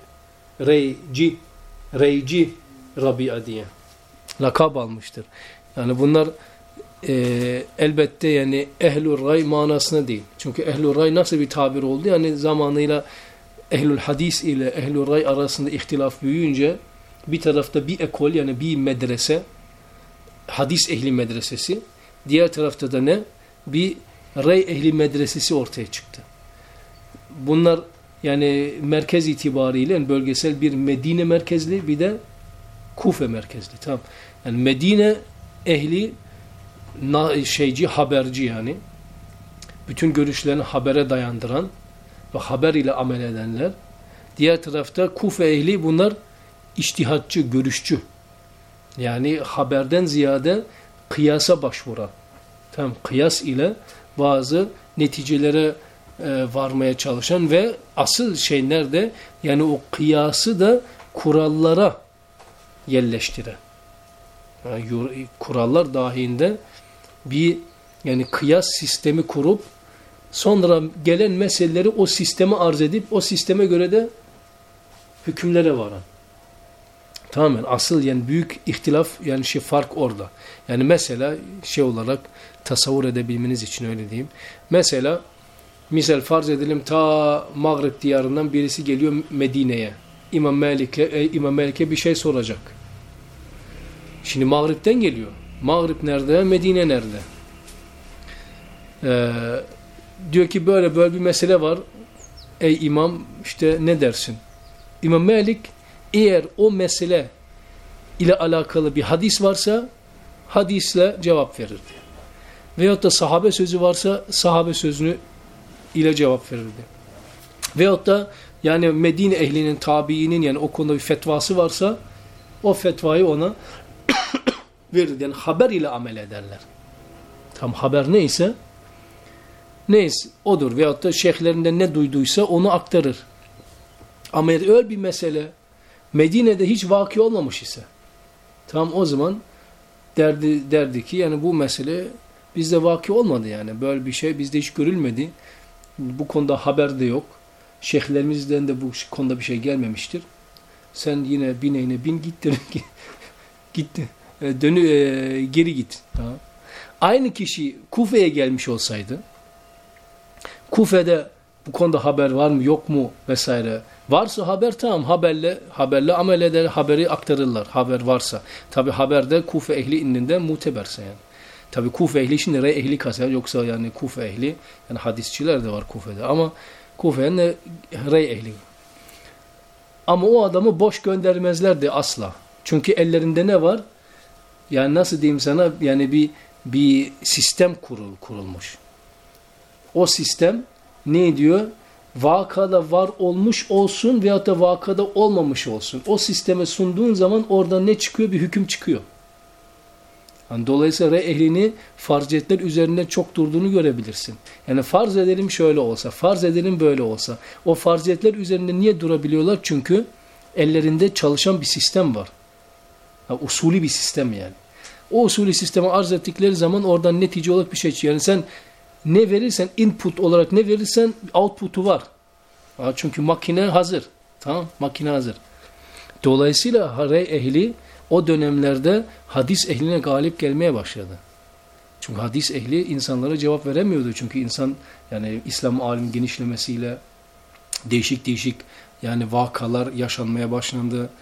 Reyci Rabia diye lakap almıştır. Yani bunlar elbette yani ehlül ray manasına değil. Çünkü ehlül ray nasıl bir tabir oldu? Yani zamanıyla ehlül hadis ile ehlül ray arasında ihtilaf büyüyünce bir tarafta bir ekol yani bir medrese hadis ehli medresesi, diğer tarafta da ne? Bir ray ehli medresesi ortaya çıktı. Bunlar yani merkez itibariyle yani bölgesel bir Medine merkezli bir de Kufe merkezli. Tamam. Yani Medine ehli haberci yani. Bütün görüşlerini habere dayandıran ve haber ile amel edenler. Diğer tarafta Kufe ehli bunlar içtihatçı, görüşçü. Yani haberden ziyade kıyasa başvuran. Tamam, kıyas ile bazı neticelere varmaya çalışan ve asıl şey nerede? Yani o kıyası da kurallara yerleştiren. Yani kurallar dahilinde bir yani kıyas sistemi kurup sonra gelen meseleleri o sisteme arz edip o sisteme göre de hükümlere varan. Tamamen asıl yani büyük ihtilaf yani fark orada. Yani mesela olarak tasavvur edebilmeniz için öyle diyeyim. Mesela misal farz edelim ta Mağrib diyarından birisi geliyor Medine'ye. İmam Malik'e bir şey soracak. Şimdi Mağrib'den geliyor. Mağrib nerede? Medine nerede? Diyor ki böyle bir mesele var. Ey imam işte ne dersin? İmam Malik eğer o mesele ile alakalı bir hadis varsa hadisle cevap verirdi. Veyahut da sahabe sözü varsa sahabe sözünü ile cevap verirdi. Veyahut da yani Medine ehlinin tabiinin yani o konuda bir fetvası varsa o fetvayı ona verirdi. Yani haber ile amel ederler. Tam haber neyse odur. Veyahut da şeyhlerinden ne duyduysa onu aktarır. Ama öyle bir mesele Medine'de hiç vaki olmamış ise tam o zaman derdi ki yani bu mesele bizde vaki olmadı yani. Böyle bir şey bizde hiç görülmedi. Bu konuda haber de yok. Şeyhlerimizden de bu konuda bir şey gelmemiştir. Sen yine bineğine bin gitti. Geri git. Tamam. Aynı kişi Kufe'ye gelmiş olsaydı Kufe'de bu konuda haber var mı yok mu vesaire. Varsa haber tamam haberle amel eder, haberi aktarırlar haber varsa. Tabi haberde Kufe ehli indinden muteberse yani. Tabi Kufe ehli şimdi rey ehli kasar yoksa yani Kufe ehli yani hadisçiler de var Kufe'de ama Kufe'nin rey ehli. Ama o adamı boş göndermezlerdi asla. Çünkü ellerinde ne var? Yani nasıl diyeyim sana yani bir sistem kurulmuş. O sistem ne diyor? Vakada var olmuş olsun veyahut da vakada olmamış olsun. O sisteme sunduğun zaman oradan ne çıkıyor? Bir hüküm çıkıyor. Yani dolayısıyla ehlini farziyetler üzerinde çok durduğunu görebilirsin. Yani farz edelim şöyle olsa, farz edelim böyle olsa. O farziyetler üzerinde niye durabiliyorlar? Çünkü ellerinde çalışan bir sistem var. Yani usulü bir sistem yani. O usulü sistemi arz ettikleri zaman oradan netice olarak bir şey çıkıyor. Yani sen ne verirsen input olarak ne verirsen output'u var. Çünkü makine hazır. Tamam, makine hazır. Dolayısıyla harey ehli o dönemlerde hadis ehline galip gelmeye başladı. Çünkü hadis ehli insanlara cevap veremiyordu. Çünkü insan yani İslam alim genişlemesiyle değişik yani vakalar yaşanmaya başlandı.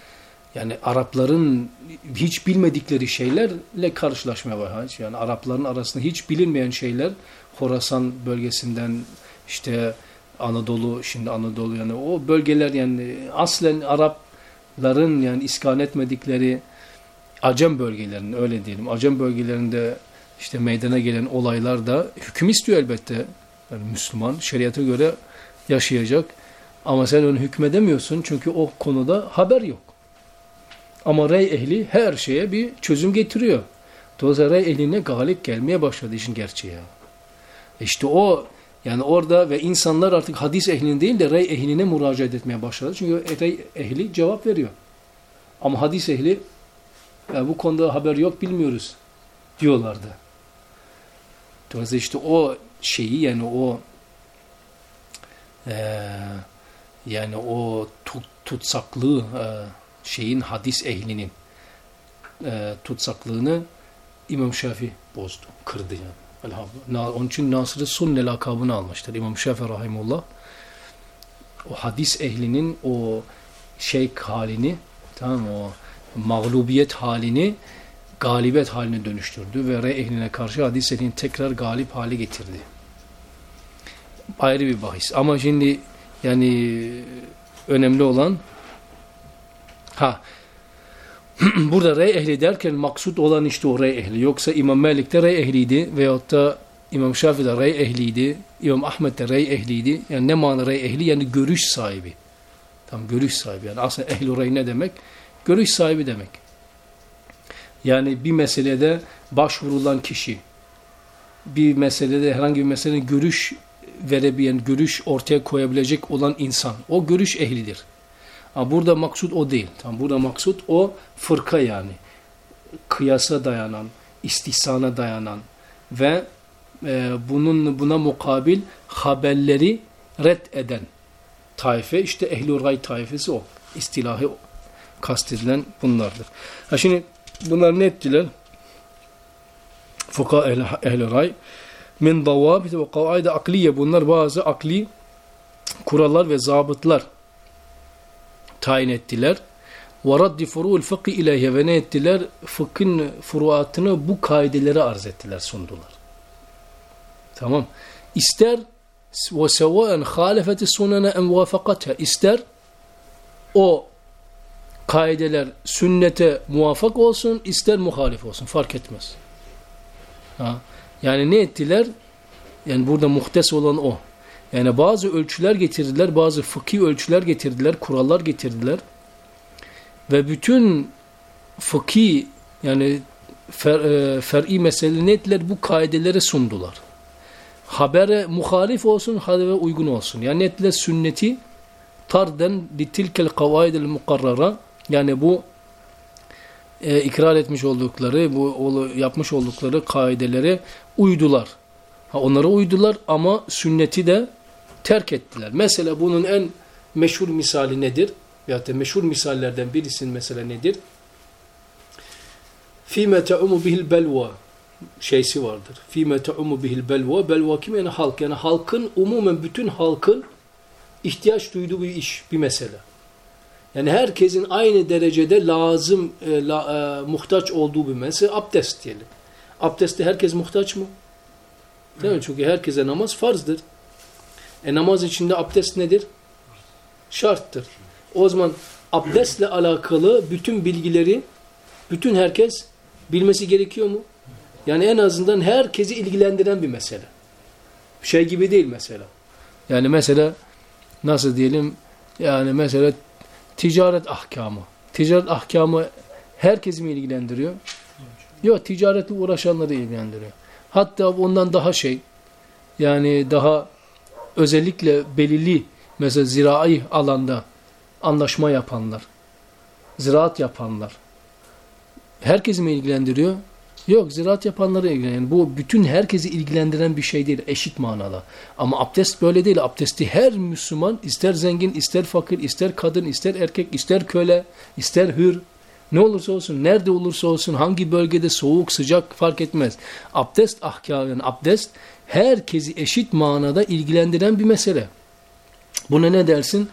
Yani Arapların hiç bilmedikleri şeylerle karşılaşmaya başladı. Yani Arapların arasında hiç bilinmeyen şeyler, Horasan bölgesinden işte Anadolu, şimdi Anadolu, yani o bölgeler, yani aslen Arapların yani iskan etmedikleri Acem bölgelerinin, öyle diyelim, Acem bölgelerinde işte meydana gelen olaylar da hüküm istiyor elbette. Yani Müslüman şeriata göre yaşayacak ama sen onu hükmedemiyorsun çünkü o konuda haber yok. Ama rey ehli her şeye bir çözüm getiriyor. Dolayısıyla rey ehline galip gelmeye başladı işin gerçeği. İşte o, yani orada ve insanlar artık hadis ehlinin değil de rey ehline müracaat etmeye başladı. Çünkü rey ehli cevap veriyor. Ama hadis ehli ya bu konuda haber yok, bilmiyoruz diyorlardı. Dolayısıyla işte o şeyi, yani o tutsaklığı, şeyin, hadis ehlinin tutsaklığını İmam Şafii bozdu, kırdı yani. Elhamdülillah. Onun için Nasır-ı Sunne lakabını almıştır İmam Şafii rahimullah. O hadis ehlinin o halini, tamam mı? O mağlubiyet halini galibiyet haline dönüştürdü ve rey ehline karşı hadis ehlini tekrar galip hale getirdi. Ayrı bir bahis. Ama şimdi yani önemli olan burada rey ehli derken maksut olan işte o rey ehli. Yoksa İmam Malik de rey ehliydi veyahut da İmam Şafii de rey ehliydi. İmam Ahmed de rey ehliydi. Yani ne mana rey ehli? Yani görüş sahibi. Tam görüş sahibi. Yani aslında ehl-i rey ne demek? Görüş sahibi demek. Yani bir meselede başvurulan kişi, bir meselede, herhangi bir meselede görüş verebilen, görüş ortaya koyabilecek olan insan. O görüş ehlidir. Ama burada maksut o değil. Tam burada maksut o fırka, yani kıyasa dayanan, istihsana dayanan ve buna mukabil haberleri red eden taife, işte ehl-i ray taifesi o. İstilahı kastedilen bunlardır. Şimdi bunlar ne ettiler? Fuka ehl-i ray min davabit ve kavaide akliye, bunlar bazı akli kurallar ve zabıtlar tayin ettiler. Ve raddi furu'ul fıkhi ileyhe, ve ne ettiler? Fıkhın furuatını bu kaidelere arz ettiler, sundular. Tamam. İster ve sevaen halefeti sunene en muvafakatha, ister o kaideler sünnete muvafak olsun, ister muhalif olsun, fark etmez. Yani ne ettiler? Yani burada muhtes olan o. Yani bazı ölçüler getirdiler, bazı fıkhi ölçüler getirdiler, kurallar getirdiler. Ve bütün fıkhi, yani fer'i meseleleri ne ettiler? Bu kaideleri sundular. Habere muhalif olsun, habere uygun olsun. Yani ne ettiler? Sünneti tarden litilkel kavaidel mukarrara, yani bu ikrar etmiş oldukları, bu yapmış oldukları kaidelere uydular. Onlara uydular ama sünneti de terk ettiler. Mesela bunun en meşhur misali nedir? Veyahut da meşhur misallerden birisinin mesela nedir? فِيمَ تَعُمُ بِهِ الْبَلْوَى şeysi vardır. فِيمَ تَعُمُ بِهِ الْبَلْوَى, belva kim? Yani halk. Yani halkın, umumen bütün halkın ihtiyaç duyduğu bir iş, bir mesele. Yani herkesin aynı derecede lazım, muhtaç olduğu bir mesele. Abdest diyelim. Abdeste herkes muhtaç mı? Değil mi? Çünkü herkese namaz farzdır. Namaz içinde abdest nedir? Şarttır. O zaman abdestle alakalı bütün bilgileri bütün herkes bilmesi gerekiyor mu? Yani en azından herkesi ilgilendiren bir mesele. Şey gibi değil mesela. Yani mesela nasıl diyelim? Yani mesela ticaret ahkamı. Ticaret ahkamı herkesi mi ilgilendiriyor? Yok, ticaretle uğraşanları ilgilendiriyor. Hatta ondan daha yani daha özellikle belirli mesela zirai alanda anlaşma yapanlar, ziraat yapanlar herkesi mi ilgilendiriyor? Yok, ziraat yapanları ilgilendiriyor. Yani bu bütün herkesi ilgilendiren bir şey değil, eşit manada. Ama abdest böyle değil. Abdesti her Müslüman, ister zengin, ister fakir, ister kadın, ister erkek, ister köle, ister hür, ne olursa olsun, nerede olursa olsun, hangi bölgede, soğuk, sıcak fark etmez. Abdest ahkamı, yani abdest herkesi eşit manada ilgilendiren bir mesele. Buna ne dersin?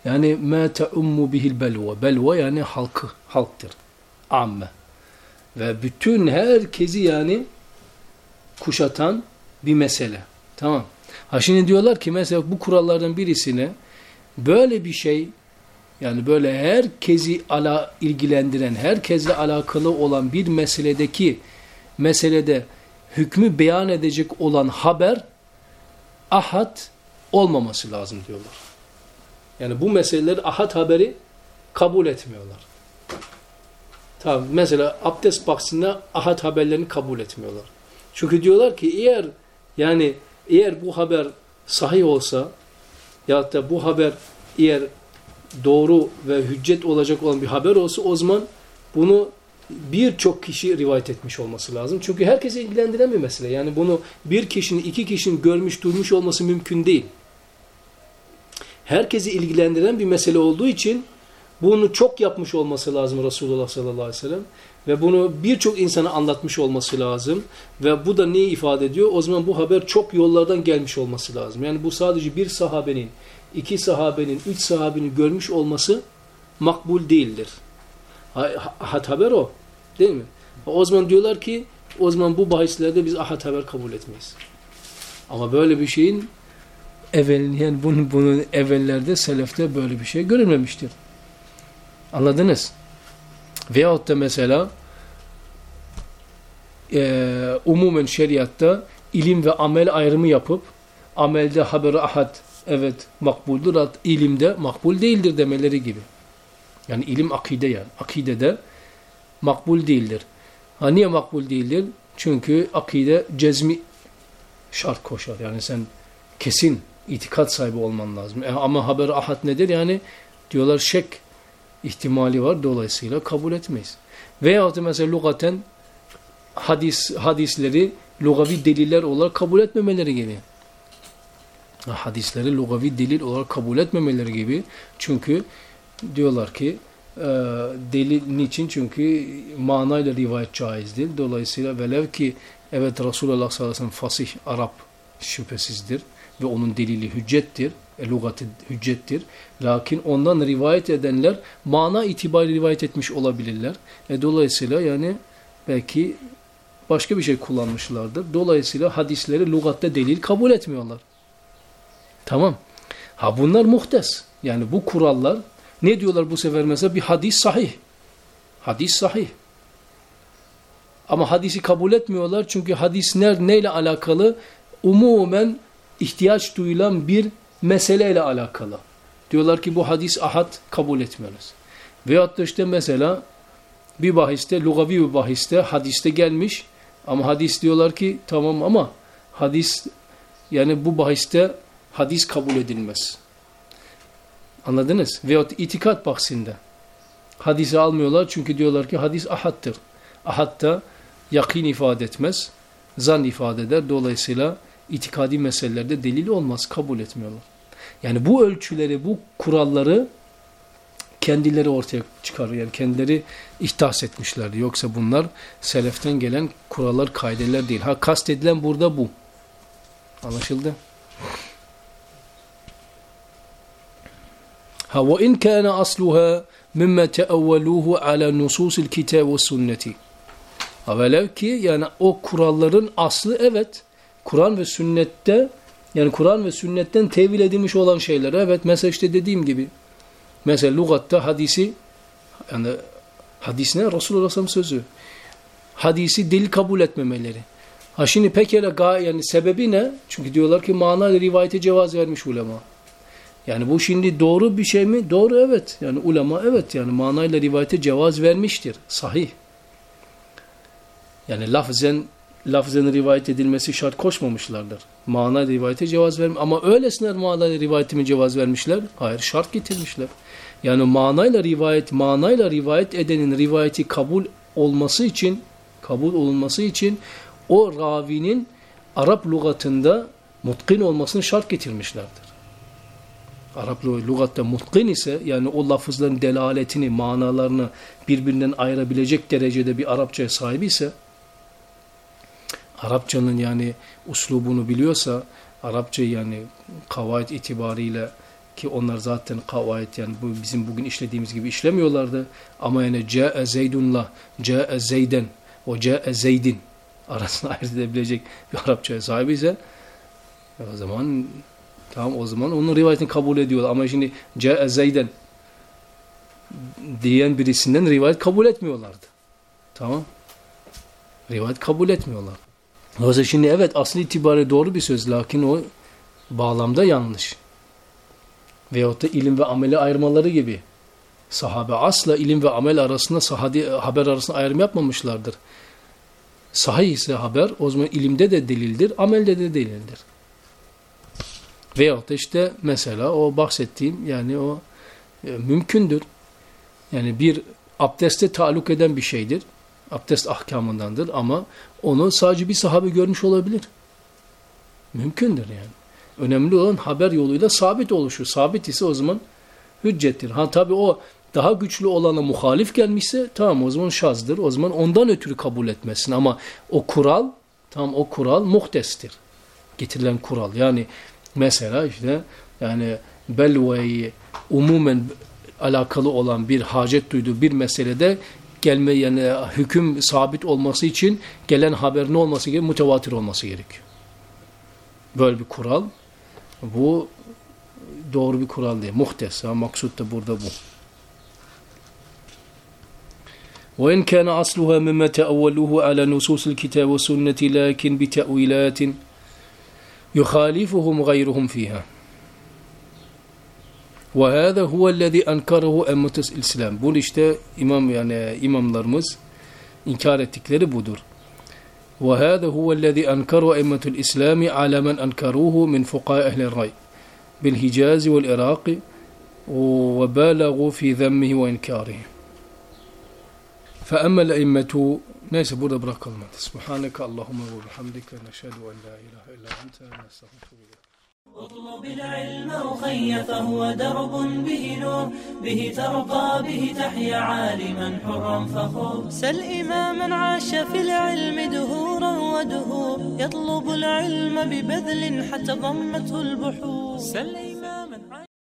Yani ma ta'ummu bihil belva. Belva yani halktır. Amme. Ve bütün herkesi yani kuşatan bir mesele. Tamam. Ha şimdi diyorlar ki mesela bu kurallardan birisine böyle bir şey, yani böyle herkesi ilgilendiren, herkesle alakalı olan bir meselede hükmü beyan edecek olan haber ahad olmaması lazım diyorlar. Yani bu meseleleri ahad haberi kabul etmiyorlar. Tamam, mesela abdest bahsinde ahad haberlerini kabul etmiyorlar. Çünkü diyorlar ki eğer bu haber sahih olsa ya da bu haber eğer doğru ve hüccet olacak olan bir haber olsa o zaman bunu birçok kişi rivayet etmiş olması lazım. Çünkü herkese ilgilendiren bir mesele. Yani bunu bir kişinin, iki kişinin görmüş, duymuş olması mümkün değil. Herkesi ilgilendiren bir mesele olduğu için bunu çok yapmış olması lazım Resulullah sallallahu aleyhi ve sellem. Ve bunu birçok insana anlatmış olması lazım. Ve bu da neyi ifade ediyor? O zaman bu haber çok yollardan gelmiş olması lazım. Yani bu sadece bir sahabenin, iki sahabenin, üç sahabenin görmüş olması makbul değildir. Ahad haber o. Değil mi? O zaman diyorlar ki o zaman bu bahislerde biz ahad haber kabul etmeyiz. Ama böyle bir şeyin yani bunun evvellerde, selefte böyle bir şey görülmemiştir. Anladınız? Veyahut da mesela umumen şeriatta ilim ve amel ayrımı yapıp amelde haber-i ahad evet makbuldür, ilimde makbul değildir demeleri gibi. Yani ilim akide yani. Akidede makbul değildir. Ha niye makbul değildir? Çünkü akide cezmi şart koşar. Yani sen kesin itikat sahibi olman lazım. Ama haber ahad nedir? Yani diyorlar şek ihtimali var. Dolayısıyla kabul etmeyiz. Veyahut mesela lugaten hadisleri lugavi deliller olarak kabul etmemeleri gibi. Hadisleri lugavi delil olarak kabul etmemeleri gibi. Çünkü diyorlar ki delil niçin? Çünkü manayla rivayet caiz değil. Dolayısıyla velev ki evet Resulullah sallallahu aleyhi ve sellem fasih Arap şüphesizdir ve onun delili hüccettir. Lugatı hüccettir. Lakin ondan rivayet edenler mana itibariyle rivayet etmiş olabilirler. Dolayısıyla yani belki başka bir şey kullanmışlardır. Dolayısıyla hadisleri lugatta delil kabul etmiyorlar. Tamam. Ha bunlar muhtes. Yani bu kurallar ne diyorlar bu sefer mesela bir hadis sahih. Hadis sahih. Ama hadisi kabul etmiyorlar çünkü hadis neyle alakalı? Umumen ihtiyaç duyulan bir meseleyle alakalı. Diyorlar ki bu hadis ahad kabul etmiyoruz. Veyahut da işte mesela bir bahiste, lugavi bir bahiste hadiste gelmiş ama hadis diyorlar ki tamam ama hadis yani bu bahiste hadis kabul edilmez. Anladınız? Veyahut itikat bahsinde. Hadisi almıyorlar çünkü diyorlar ki hadis ahaddır. Ahad da yakin ifade etmez, zan ifade eder. Dolayısıyla itikadi meselelerde delil olmaz, kabul etmiyorlar. Yani bu ölçüleri, bu kuralları kendileri ortaya çıkarıyor. Yani kendileri ihdas etmişlerdi. Yoksa bunlar seleften gelen kurallar, kaideler değil. Ha kastedilen burada bu. Anlaşıldı? Ha ve in kana asluha mimma teavveluhu ala nususil kitab ve sünneti. Ha velev ki yani o kuralların aslı evet Kur'an ve sünnette yani Kur'an ve sünnetten tevil edilmiş olan şeyler. Evet mesela işte dediğim gibi mesela lügatta hadisi yani hadis ne? Resulullah sallallahu sözü. Hadisi delil kabul etmemeleri. Ha şimdi pekala yani sebebi ne? Çünkü diyorlar ki manayla rivayete cevaz vermiş ulema. Yani bu şimdi doğru bir şey mi? Doğru evet. Yani ulema evet yani manayla rivayete cevaz vermiştir. Sahih. Yani lafzen rivayet edilmesi şart koşmamışlardır. Manayla rivayete cevaz vermiş. Ama öylesine manayla rivayete mi cevaz vermişler? Hayır, şart getirmişler. Yani manayla rivayet edenin rivayeti kabul olunması için o ravinin Arap lügatında mutkin olmasını şart getirmişlerdir. Arap lügatta mutkin ise yani o lafızların delaletini, manalarını birbirinden ayırabilecek derecede bir Arapçaya sahibi ise Arapçanın yani uslubunu biliyorsa Arapça yani kavaid itibariyle ki onlar zaten kavaid yani bu bizim bugün işlediğimiz gibi işlemiyorlardı. Ama yani ca'e zeydunla, ca'e zeyden, o ca'e zeydin arasında ayırt edebilecek bir Arapçaya sahibi ise o zaman tamam, o zaman onun rivayetini kabul ediyorlar. Ama şimdi ca'e zeyden diyen birisinden rivayet kabul etmiyorlardı. Tamam. Rivayet kabul etmiyorlar. Oysa şimdi evet aslı itibariyle doğru bir söz, lakin o bağlamda yanlış. Veyahut da ilim ve ameli ayırmaları gibi. Sahabe asla ilim ve amel arasında haber arasında ayrım yapmamışlardır. Sahih ise haber o zaman ilimde de delildir, amelde de delildir. Veyahut da işte mesela o bahsettiğim yani o mümkündür. Yani bir abdeste taalluk eden bir şeydir. Abdest ahkamındandır ama onu sadece bir sahabe görmüş olabilir. Mümkündür yani. Önemli olan haber yoluyla sabit oluşu. Sabit ise o zaman hüccettir. Ha tabii o daha güçlü olana muhalif gelmişse tamam o zaman şazdır. O zaman ondan ötürü kabul etmesin ama o kural tamam o kural muhtestir. Getirilen kural. Yani mesela işte yani belveyi umumen alakalı olan bir hacet duyduğu bir meselede gelme yani hüküm sabit olması için gelen haber ne olması gerekiyor? Mütevatir olması gerekiyor. Böyle bir kural. Bu doğru bir kural değil. Muhtes. Maksut da burada bu. وَاِنْ كَانَ عَصْلُهَا مِمَّا تَأَوَّلُوهُ عَلَى نُصُوصِ الْكِتَابِ وَالسُنَّةِ لَكِنْ بِتَأْوِيلَاتٍ يُخَالِفُهُمْ غَيْرُهُمْ فِيهَا وَهَذَا هُوَ الَّذِي أَنْكَرَهُ أَمَّةُ الْإِسْلَامِ. Bu işte imamlarımız inkar ettikleri budur. وَهَذَا هُوَ الَّذِي أَنْكَرَهُ أَمَّةُ الْإِسْلَامِ عَلَى مَنْ أَنْكَرُوهُ مِنْ فُقَهاءِ أَهْلِ الرَّيِّ بِالْحِجَازِ وَالْعِرَاقِ وَبَالَغُوا فِي ذَمِّهِ وَإِنْكَارِهِ. فَأَمَّا الْأَئِمَّةُ neyse burada bırakalım. Subhaneke Allahümme ve bihamdike neşhedü en la ilahe illa ente nestağfiruke. اطلب العلم أخي فهو درب به نور به ترقى به تحيا عالما حرا فخور سل إماما عاش في العلم دهورا ودهور يطلب العلم ببذل حتى ضمته البحور سل إماما